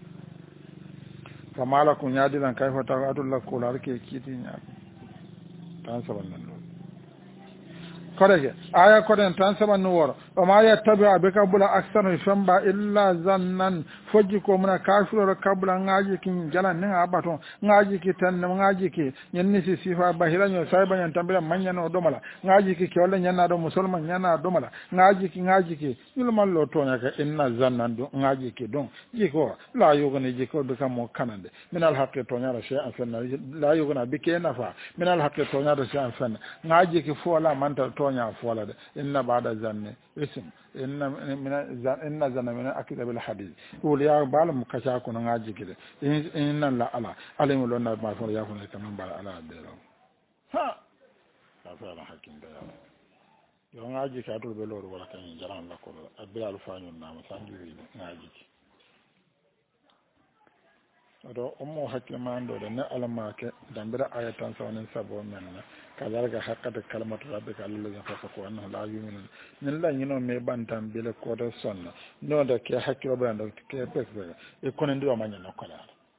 famala kun yadi dan kaifa ta adulla ko la ke kiti nya tan saban nan korege aya ko den tan saban no woro o ma ya tabi abeka bula aksanu shamba illa zannan foji ko muna kafiru kabula ngaji kin jalan ne abato ngaji ki tan ngaji ki nyenni si sifa bahira nyo sai banyan tambira manya no domala ngaji ki kyolle nyanna do musulman nyanna domala ngaji ki ngaji ki yulmal lo to nyaka inna zannan do ngaji ki don jiko la yogone jiko be kam mo kanande min al haqqi to nyara shay an fanna la yogona be ke nafa min al haqqi to nyara shay an fanna ngaji ki fo la manta to nya fo la de inna ba'da zanni ism inna min inna zanna min akida bil hadith ya bala mu kasha ko na jigile in nan la ala alimu lonna ma fa ya ko ne kaman bala ala de ro ha ka fa la hakin da yo ngaji ka to be loro wala kan jaran la ko abira al fanyu na ma sanji wi ngaji do ummu hakimando da na almake dambira ayatan sawanin sabo menna kazalika haqqata kalimatu rabbika alladhi fasaqu annahu la yu'minun nin la yino me bantam bile ko do sonna no da ke hakkilo bando ke pesbe e kono ndi o manya nokola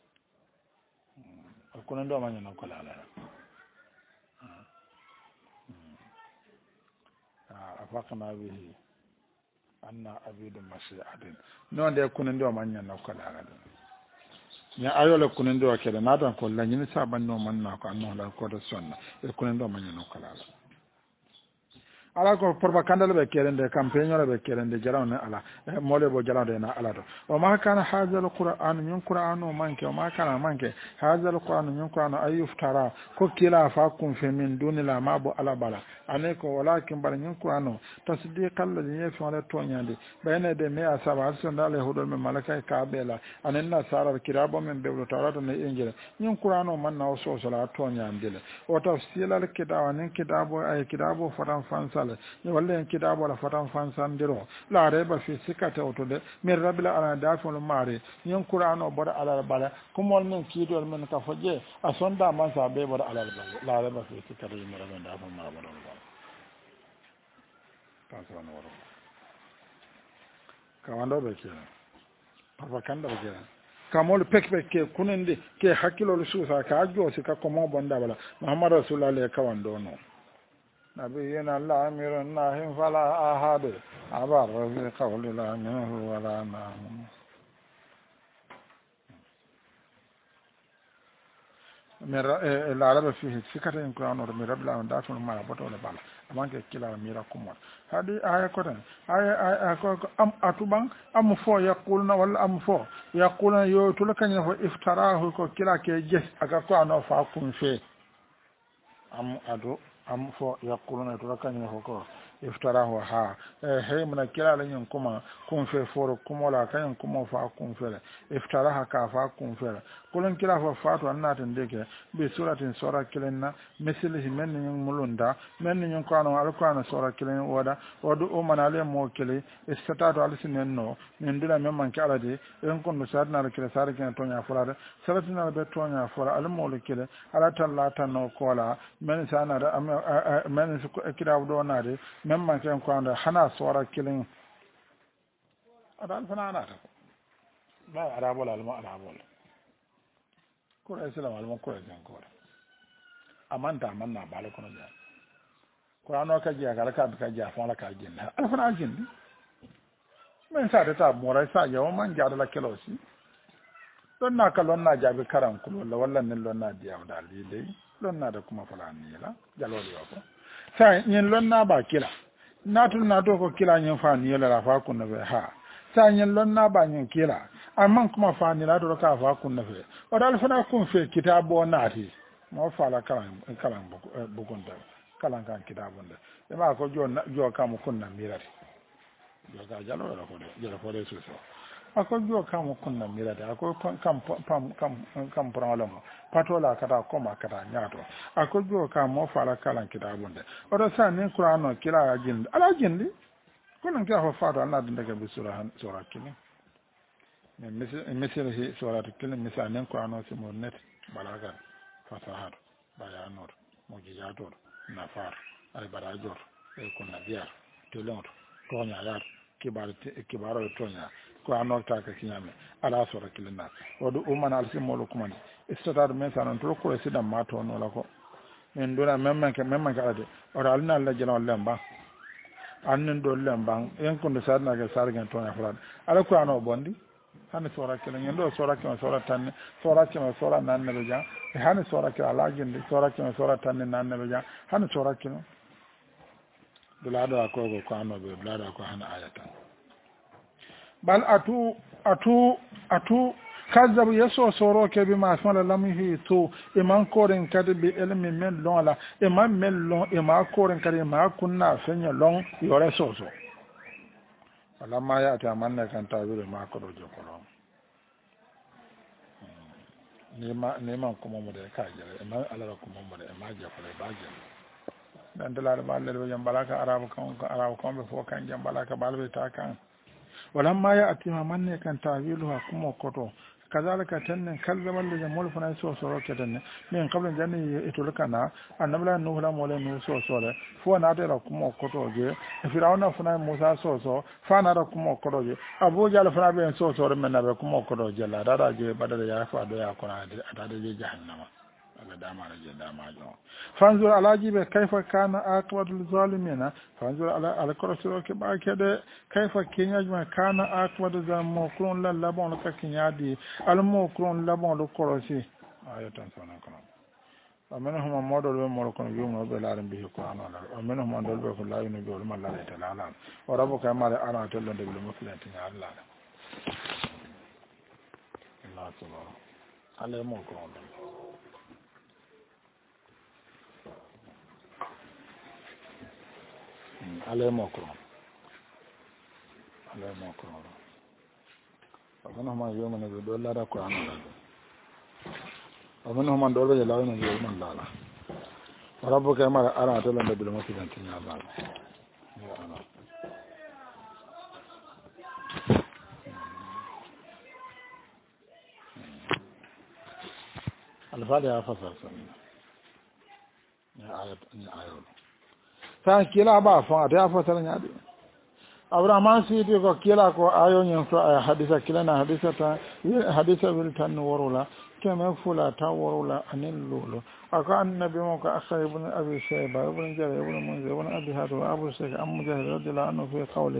e kono ndi o manya nokola la ah afaqna bihi anna abidu mashi'atin no da kono ndi o manya nokola la ya ayole kunendo akede natan ko lañini sabanno manna ko anno la ko do sonna e kunendo manna no kala ala ko porba kandal be kerende campagne be kerende jarawne ala mole bo jarawde na ala do o ma kana hadha alquran min qur'an o manke o ma kana manke hadha alquran min qur'an ayuftara ko kila fa kun fe min dunila ma bo ala bala ane ko walakin bar min qur'an tasdiq alladhi yafala tonyande bayna de me asaba sunna le hudul min malaka ka bela anenna sarar kirabo men be tawrata ne injila min qur'an o manna o so so la tonyande le o tafsil al kitabu nin kitabu ay kitabu faran fansa ni walla en kitabu la fatan fansandiro la reba fi sikata otude min rabbil ala daful mari yin qur'ano bada ala bala kumol min kidol min ka foje a sonda man sa be bada ala bala la reba fi sikata min rabbil daful mari bada bala pasano woro ka wando be kira papa kanda be kira kamol pek pek ke kunende ke hakkilo suusa ka josi ka ko mo bonda bala muhammad rasulullah le ka wando no نبينا الأمير الناهم فلا أحد عبر في قول لا منه ولا نام من العرب فيه فكرة إن كنا نور من رب العالمين دافع ما يبطل ولا بالا أما كلا ميرا كمان هذه آية كتير آية آية أم أتوبان أم فو يقولون ولا أم فو يقولون يقولون كن يفو افتراه كلا كيجس أكاكو أنا فاكون في أم أدو am fo yaquluna to rakanya ko iftarahu ha he mun kila lan kuma kun fe foro kuma la kan kuma fa kun fe iftaraha ka fa kun fe kullun kila fa fatu annatin deke bi suratin sura kilenna mislihi men nyung mulunda men nyung kano alquran sura kilen wada wadu o manale mo kile istatatu alsinenno min dula men man kala de en kun sadna la kila sare ken tonya fulade salatina be tonya fura al mol kile ala talla tanno kola men sana da men kira do nade men man ken ko anda hana sura kilen adan fana ana ba arabol alma arabol ko islam alma ko jan ko amanta manna bale kono ja ko ano ka ji aga ka ka ja fa la ka jinna alfana jinni men sa ta mora sa yawo man ja da kelosi don na ka lon na jabi karan kulo la walla nin lon na diya da lile lon na da kuma fulani la jaloli ko sa yin lon na ba kila na tun na to ko kila yin fa ni la fa kun be ha sa yin lon na ba yin kila amma kuma fa ni la do ka fa kun be o dal fana kun fe kitabo naati mo fa la kalan kalan bugun da kalan kan kitabun da e ma ko jo jo kam kunna mirati jo ga jalo la ko de jalo ko de so ako jo kam kunna mirati ako kam pam kam kam problem patola kata koma kata nyato ako jo kam mo fa la kalan kitabun da o da sa ni qur'ano kila jindi ala jindi kunan ka fa fa Allah din daga bi sura sura kini ne misal hi sura kini misal ne qur'ano si mo net balaga fasahat bayanur mujizatur nafar ay barajor e kunna biar telon tonya yar kibar kibaro tonya ko anokta ka kinyame ala sura kilina wadu umana alsimolu kumani istatar men sanan to ko sidam mato no la ko en dona memman ke memman ka ade ora alna alla jana lemba annen do lemba en ko sadna ga sargen tonya fulad ala ko ano bondi hani sura kilin ndo sura kilin sura tan sura kilin sura nan ne ja hani sura kilin ala jindi sura kilin sura tan nan ne ja hani sura kilin bulado ko ko ano be bulado ko hana ayatan bal atu atu atu kazzabu yeso soro ke bi ma fala lamhi to e man koren kadi bi elmi men lon la e man men lon e ma koren kadi ma kunna fenya lon yore soso wala ma ya ta manne kan ta bi ma ko do jokolo ni ma ni ma ko mo de ka jere e ma ala ko mo de e ma jokolo ba jere dan dala ba le be jambalaka arabu kan arabu kan be fo kan jambalaka balbe ta kan walamma ya atima manne kan tawilu ha kuma koto kazalika tannen kazzaba alladhina mol fana so so roketanne min qabla janni itulkana annabla nuhu la mole nu so so le fo na de la kuma kotoje firawna fana musa so so fa na da kuma kotoje abu jal fana be so so men na be kuma kotoje la dada je badala ya fa do ya kona ada de jahannama ala dama la je dama jo fanzur ala jibe kayfa kana aqwatul zalimina fanzur ala ala korosiro ke ba kede kayfa kinyajma kana aqwatul zamokron la labon ka kinyadi al mokron labon lo korosi ayatan sona kono amenhum modol be mol kono yumo be laram bi qur'an ala amenhum modol be ko la yunu be mal la ta'ala wa rabbuka ma la ana tallande bil muslimin ya allah allah subhanahu ala mo ko ale mo ko ale mo ko amenhum ma yumo ne do la da qur'an ala ومنهم من دول بجلاء من يوم الله وربك يمر أرى تلند بالمسجد يا الله يا الله الفاتحة فصل سنة يا آيات يا آيات فكلا بافا أتى فصل نادي أبراهام سيدي كلا كو آيون ينفع حديثة كلنا حديثة حديثة بالتن ورولا كما فلا تاورولا أن اللولو أقع النبي موك أخي ابن أبي شيبة ابن جري ابن منذر ابن أبي هاتف أبو الشيخ أم مجاهد رضي الله عنه في قوله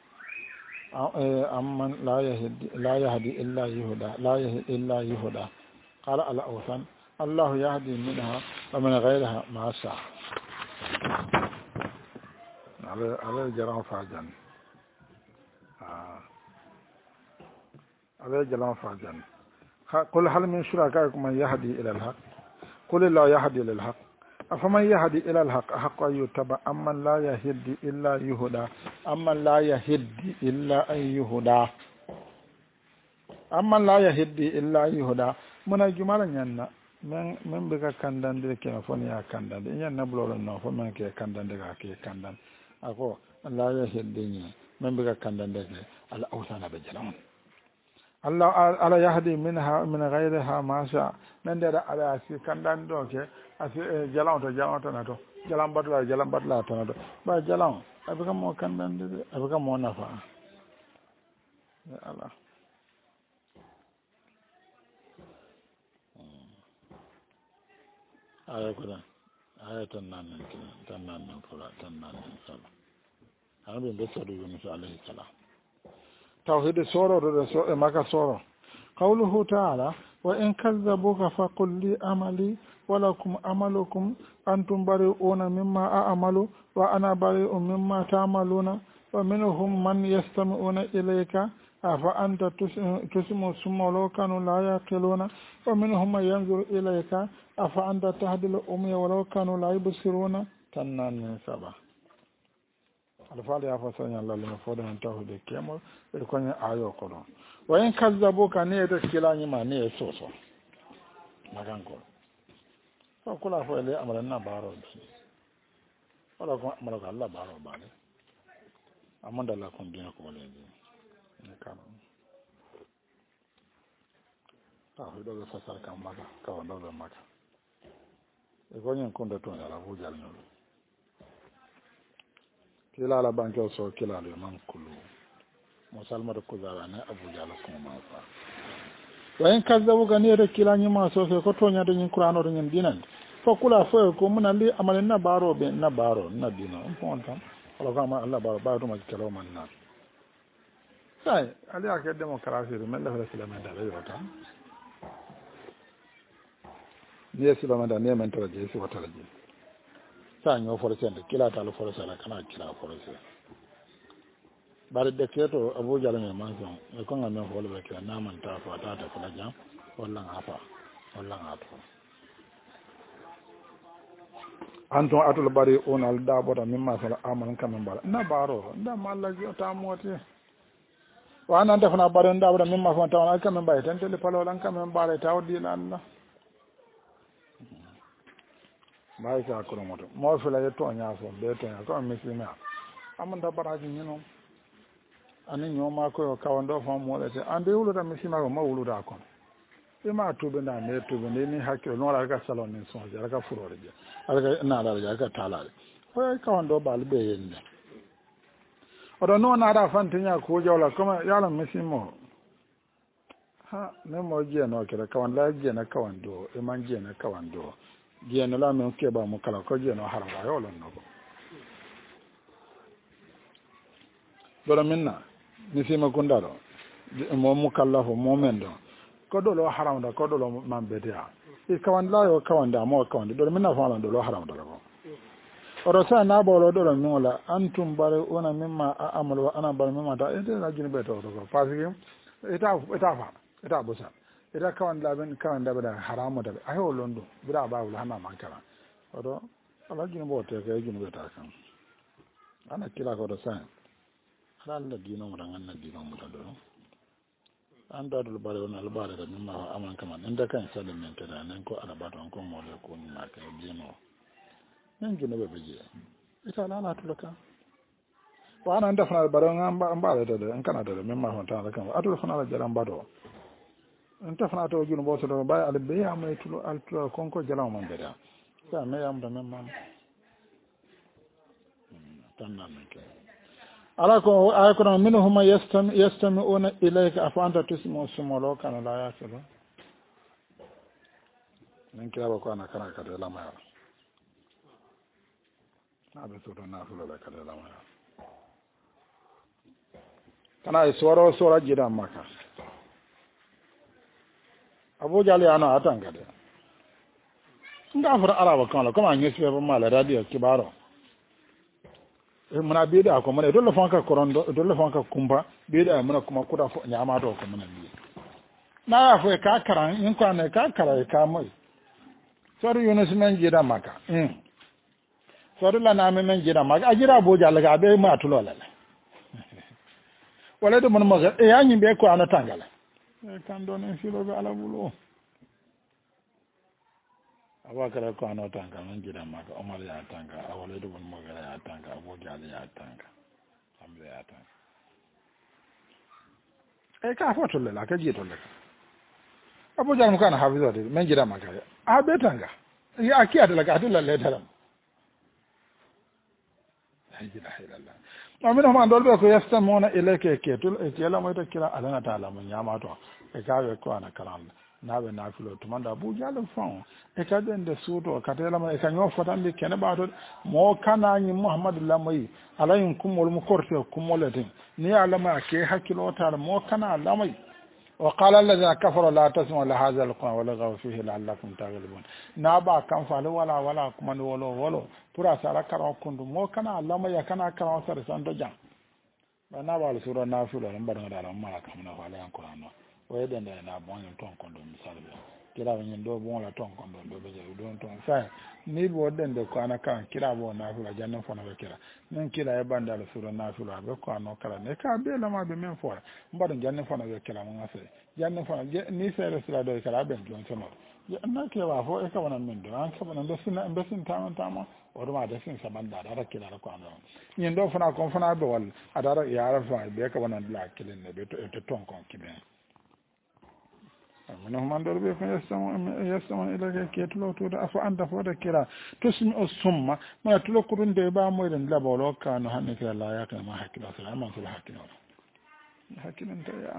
أمن لا يهدي لا يهدي إلا يهدى لا يهدي إلا يهدى قال على أوثان الله يهدي منها ومن غيرها ما شاء على على الجرام فاجن على الجرام فاجن قل هل من شركائكم من يهدي إلى الحق قل الله يهدي إلى الحق أفمن يهدي إلى الحق أحق أن يتبع أمن لا يهدي إلا يهدى أمن لا يهدي إلا أن يهدى أمن لا يهدي إلا يهدى من الجمال يننا من من بك كندن ديك فنيا كندن يننا بلورنا فمن كي كندن ديك كي كندن أكو لا يهدي من بك كندن ديك على أوثان بجلون Allah ala yahdi minha min ghayriha ma sha men de ala si kandan do ke asi jalan to jalan to nato jalan badla jalan badla to nato ba jalan abika mo kandan de abika mo nafa ya Allah aya ko da aya tan nan tan nan fula tan nan sala arabe be so do yunus alayhi salam توحيد سورة مكة سورة قوله تعالى وإن كذبوك فقل لي أملي ولكم أملكم أنتم بريئون مما أعمل وأنا بريء مما تعملون ومنهم من يستمعون إليك أفأنت تسمع الصم ولو كانوا لا يعقلون ومنهم من ينظر إليك أفأنت تهدي الأمي ولو كانوا لا يبصرون تنان سبع alfaali ya fasa yan lalle ma fodo en tawde kemol e ko ni ayo ko don wa en kazzabu ka ne de kila ni ma ne soso magan ko ko kula fo ele amara na baro bi wala ko amara ko Allah baro bale amanda la kon dina ko le ni kam ta ho do fasa kan maga ka do do maga e ko ni kon do to ala bu jal no kila la banke so kila le man kulu musalma da kuzara ne abuja la kuma fa to en kazzabu ga ne da kila ni ma so ko to nya da nin qur'ano da nin dinan fa kula fa ko mun ali amalin na baro be na baro na dino on fon tam wala ga ma Allah baro baro ma kilo man na sai ali ake demokrasi da malla fa islam da rai wata ne islam da ne man to je si wata je sa nyo forse de kila ta lo forse la kana kila forse bare de keto abuja la me manzo e ko ngam me holo be kila na man ta fa ta ta kula jam walla ngafa walla ngato anto atul bari on al da bota mimma sala aman kam mbala na baro nda malla ji ta moti wa nan defna bare nda bota mimma fa ta kam mbala tan tele palo lan kam mbala ta wadi la Allah mai ka ko moto mo fela ye to nya so be to nya ko mi sina amanda baraji nyino ani nyoma ko ka wando fa mo le ande wulu da mi sina ko mo wulu da ko ima tuɓe na ne tuɓe nde ni hakkilo noon ala ka salon nin sonje ala ka furore je ala ka naalaje ala ka taalade oya kawan ɗo ɓaali ɓe yenne oɗo noon aɗa fantiña kujawla comme yaala misimo ha même mo jeeno kede kawan la jeena kawan do iman jeena kawan do jeeno la min keɓa mo kala ko jeeno harama yolon nogo ɗoɗo minna misima kunda ɗo mo mukallafo momen ɗo ko ɗolo haramda ko ɗolo man beteya i kawan layo kawande amo kawande ɗoɗo minna falan ɗolo haramdala ko oɗo sa naɓolo ɗoɗo miola antum bare wona mimma a amal wa ana bare mimma ta ede rajuni ɓe tawto ko par ce que état état fa état bosa état kawan laɓen kawan laɓeɗa haramu taɓe a hewo lon ɗum mbiɗa bawula hana man kala oɗo ala juni ɓo te ka juni ɓeta kam ana kila ko ɗo sa aɗa allah dinomuta ganna dinomuta ɗo an dadol bare wona alɓare ta mimma aman kaman inde kan sade men keda nen ko aɗa ɓaton ko mole kunimake dino min junuɓe ɓe jee ita lala tulo kam wana en defnade bare an mbaɗetede en kanatede min ma tana kam atulo fanala jalan mbaɗo en tefnate o junubo soto ɓawi ala beyama e tulo altulo konko jalama man mbeɗa sa meyamuta min mama tannamen ke ala ko ay kono min huma yestami yestami una ilayka afo anta tismo sumolo kana la yakilo min kiraba ko ana kana kade lamaya aɓe soto nafulole kade lamaya kana e soro sora jiɗan makka abou diali ano atan kade nga fota araba kanla comme a ñespe bo mala radio kibaro mona ɓiiɗa ko mona dolle fonka korondo dolle fonka kumpa ɓiiɗa mona kuma kuɗa fo ñamato ko mona mbiye naya fo e ka karan in ko ane ka kara e ka moy soto yunus men jiiɗa makka soto lanami men jiiɗa makka a jiiɗa abou diallo ka ɓe ma tulolele wala de mon moga e yañi ɓe ko ano tangala e kan ɗon en filoɓe ala ɓulo awakara ko ano tanga men jiiɗa makka omar ya tanga awala de mon mogara ya tanga abou diallo ya tanga amre ya tanga e ka fo tollela ka jii tolle ka abou diallo mo kana hafisode men jiiɗa makka a ɓe tanga a kiyatala ka atulla letaram la ilaha illallah amin homa ndol ɓe ko yestamona ilayke ketul e kelamoyta kila alanata alamo ñamato e kawe ko ana kalanda naɓe nafilo tumanda abou diallo fan e kadi nde suuto katelamo e kañoo fotandi kene ɓato mo kanañi mouhamadou lamoyi alayin kummol mo korte kummole ten ni alama ke hakkilotala mo kana lamoyi wa qala alladina kafaro la tasmau la hada alquran walagaw fihi laallakum taglibun naɓa kam fale wala wala kumande wolo wolo pour a sara karan kundu mo kana lamoya kana karan sare santo jang ɓa naɓala sura nafilole mbaɗoɗa ala mala kamna fale yankoran noon oyeɗende na boñen ton kon ɗo misal ɓe kiraɓe ñin ɗo bonla ton kon ɗon ɗo ɓe jeeyi ɗon ton sa ni ɓe woɗɗende ko ana kan kiraɓe o nafila jannen fono ɓe kira min kila e bande ala sura nafila ɓe ko anno kala ne ka ɓelamaɓe min fora mbaɗo jannen fono ɓe kira mo gase jannen fono ni seere sira ɗo e kala ɓen jon sonoɗo na kewa fo e kaɓana min ɗo an kaɓana mbesina mbesintamantama oɗuma de sin saɓanɗaɗa aɗa kilaɗa ko ano ñin ɗo fona kon fona ɓe walla aɗa ara yara fa ɓe kaɓanandila killinne ɓe to ton kon kiɓen min homandor ɓe ko yestamon ilake ketulo tuude afo anda fode kira tosmi o summa mana tulo koɗunde ɓamoyɗen laɓolo kano hannde kira la yakane ma hakkilo sala aman solo hakkilolo hakkilonteya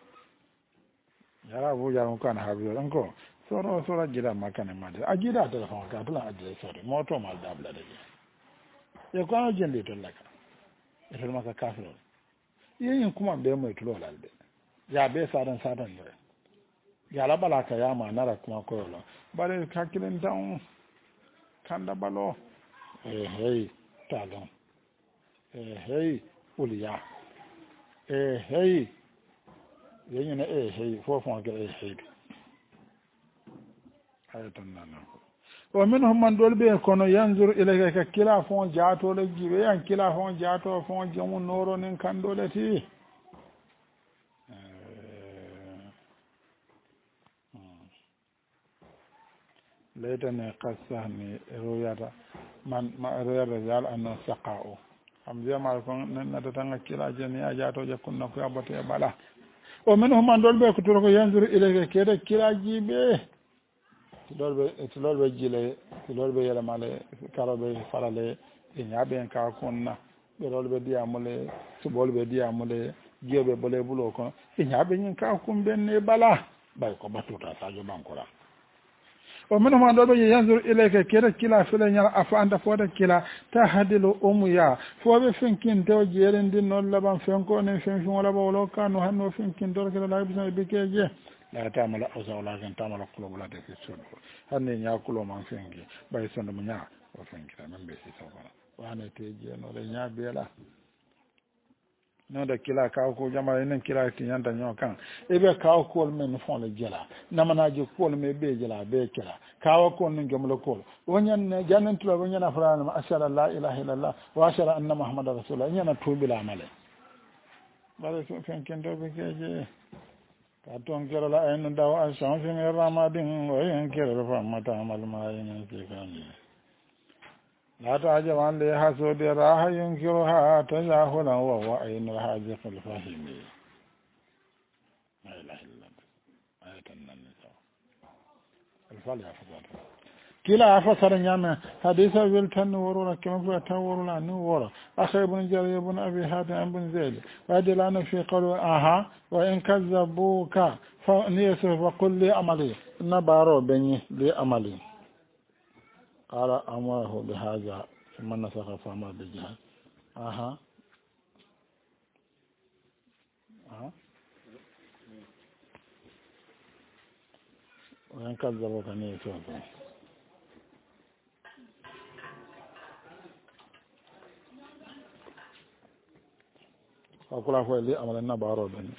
yara bujarmo kano haabio ɗon ko soro sora jiɗa makkane madde a jiiɗa téléphone ka tulan addire sode motomal dablade je e ko ano jendi tollaka e tol makka kafirol yeyin kuman ɓe moye tulolal de ya ɓe sadan sadan yoe yala bala ka yama nara kuma koyolo bare hakkilen tan kanda balo e hey talon e hey uliya e hey yeñine e hey fofon ke e hey ay tan nana o min homman ɗol ɓe kono yanzur ilayka ka kila fon jaatole jiɓe yan kila fon jaato fon jamu noro nin kandole ti leytane kassahni royata man ma royata yal anno saqa o kam wiyama ko nennata tan hakkilajeni a jatoje kunna ko yabbate ɓaɗa o men huma ndol be ko to ko yanzuru ilayka kede kiraji be dolbe dolbe jile dolbe yela male karobe farale e nyaabe en ka konna be dolbe dia mole su bolbe dia mole jiobe bole bulo ko e nyaabe nyin ka kum benne bala bay ko batuta sajo bankora o men huma dolbe yanzuru ilayka kede kila fele nyala afa anda foda kila ta hadilu umuya fobe finkin to jeren din non laban fenko ne fen fen wala bawlo kanu hanno finkin dor kala la bisa be keje la tamala awzawla kan tamala kulo la de fisun hanne nya kulo man fengi bay sondo mo nya o fengi tan be si sawala wana teje no le nya bela no da kila ka ko jama enen kila ti nyanda nyo kan e be ka ko men fon le jela namana je ko me be jela be kila ka ko non gemlo ko wonyan ne jannen tulo wonyan afrana ma ashara la ilaha illallah wa ashara anna muhammadar rasulullah nyana tubila male bare so fenken do be keje katon kira la ayin da wa shan fi mai ramadin wa yin kira rufa mata amal ma yin ke kani la ta ajaba le haso de raha yin kiro ha ta zahula wa wa ayin haji fil fahimi la ilaha illa ayatan nan nisa al fal ya fadal kila afasara nyama hadisa wil tan worora kema fu tan worona ni wora akhay ibn jarir ibn abi hatim ibn zaid wadilana fi qalu aha wa in kazzabuka fa niyasu fa qul li amali nabaro benyi li amali qala amahu bi hadha man nasakha fa ma bi jihad aha aha wa in kazzabuka niyasu akula ko li amala na baro ben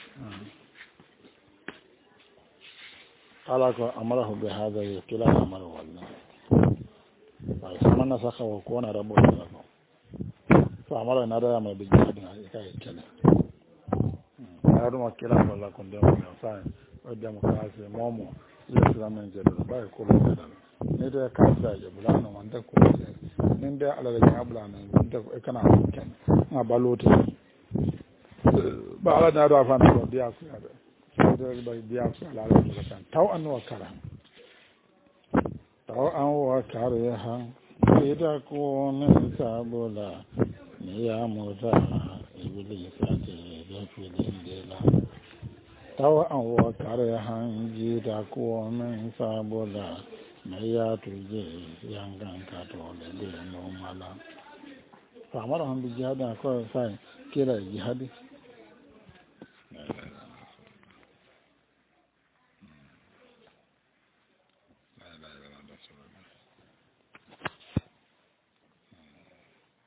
ala ko amara be hada kila amara wala ay samana saka ko na rabo ko so amara na da ma be jadi na ka kele adu ma kila wala ko ndem ko sa o dem ko ase momo islam en jado ba ko lo da ne da ka sa je bulano man da ko ne da ala da jabla na da ko e kana ken ma balote ba ala na da fa na ko dia ko ada da ba dia ko ala da kan taw an wa kara taw an wa kara ha ida ko ne sabula ne ya moza ibili sate da filin dela taw an wa kara ha ji da ko ne sabula ne ya tuje yangan ka to le no mala fa mara han bi jihad ko sai kira jihad